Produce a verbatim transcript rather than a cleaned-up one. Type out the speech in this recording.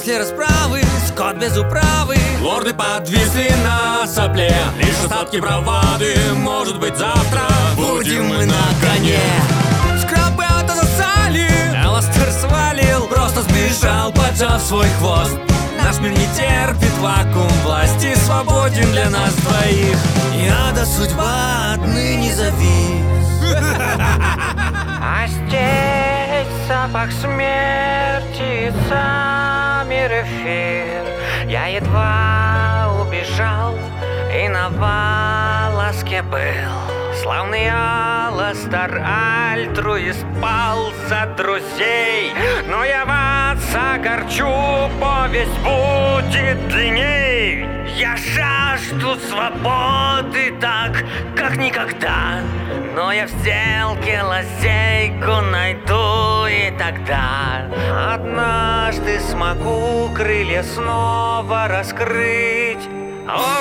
После расправы скот без управы, лорды подвисли на сопле. Лишь остатки бравады, может быть завтра будем мы на коне. Скрабата засали, Аластер свалил, просто сбежал, поджав свой хвост. Наш мир не терпит вакуум власти, свободен для нас двоих. Я до судьба отныне завис. А здесь запах смерти, мир эфир. Я едва убежал и на волоске был. Славный Аластер, альтруист, пал за друзей. Но я вас огорчу, повесть будет длинней. Я жажду свободы так, как никогда. Но я в сделке лазейку найду, и тогда однажды смогу крылья снова раскрыть. О,